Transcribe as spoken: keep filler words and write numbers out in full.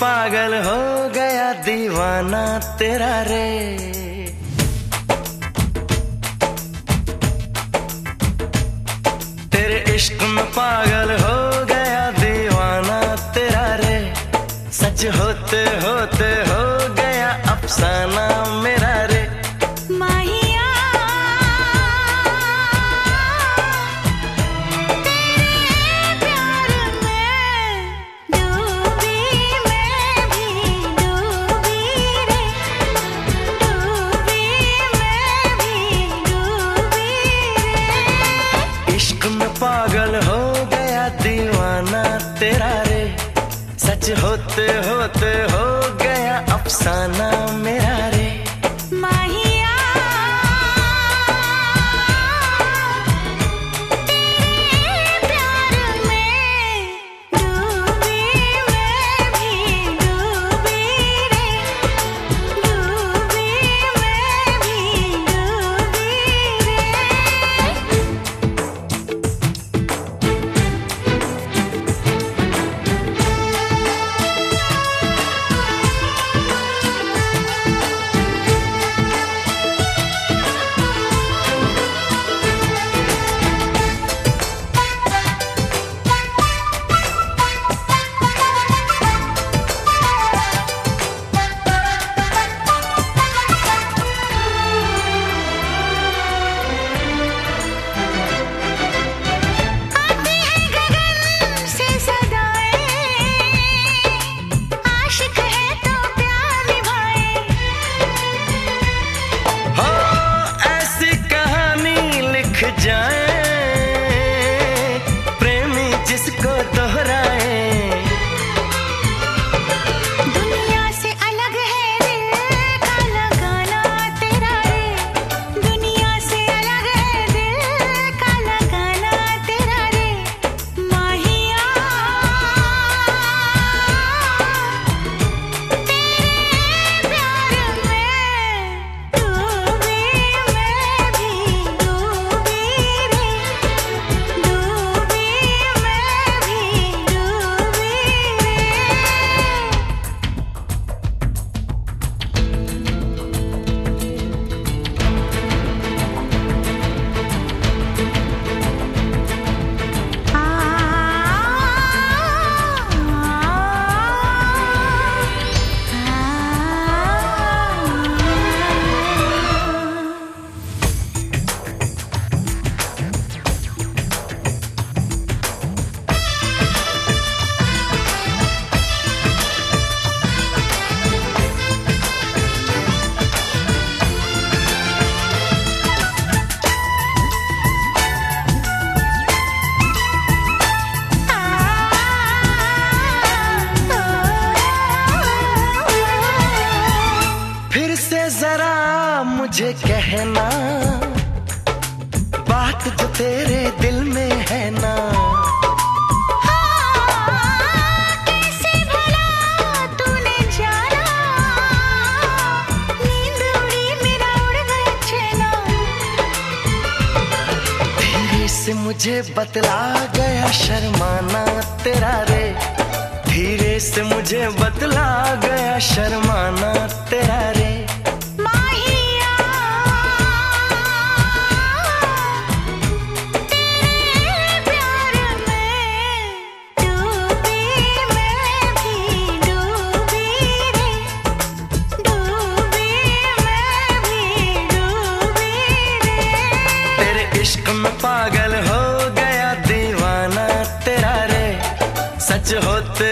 पागल हो गया दीवाना तेरा रे। तेरे इश्क में पागल हो गया दीवाना तेरा रे। सच होते होते हो गया अफसाना मेरा रे। इश्क में पागल हो गया दीवाना तेरा रे। सच होते होते हो गया अफसाना मेरा रे। माहिया तेरे प्यार में डूबी मैं भी डूबी रे। डूबी मैं भी डूबी जाए प्रेमी जिसको दोहराए। दुनिया से अलग है दिल का लगाना तेरा रे। दुनिया से अलग है दिल का लगाना तेरा रे। माहिया तेरे प्यार में डूबी मैं भी डूबी रे। डूबी मैं भी डूबी रे। फिर से जरा मुझे कहना बात जो तेरे दिल में है ना। कैसे भला तूने जाना। नींद उड़ी मेरा उड़ गया चैना। धीरे से मुझे बतला गया शर्माना तेरा रे। धीरे से मुझे बतला गया शर्माना तेरा रे। माहिया तेरे प्यार में डूबी मैं भी डूबी रे। डूबी मैं भी डूबी रे। तेरे इश्क में पागल हो गया दीवाना तेरा रे। सच होते